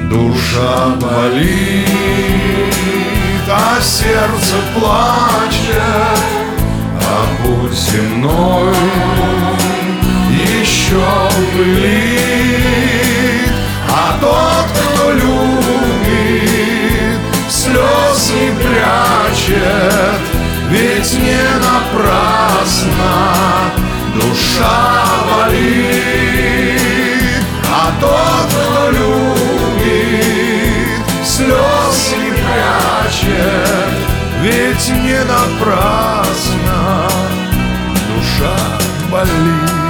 Душа болит, а сердце плачет, а путь земной еще пылит. А тот, кто любит, слез не прячет, ведь не напрасно душа болит. А тот, кто любит, слез не прячет, ведь не напрасно душа болит.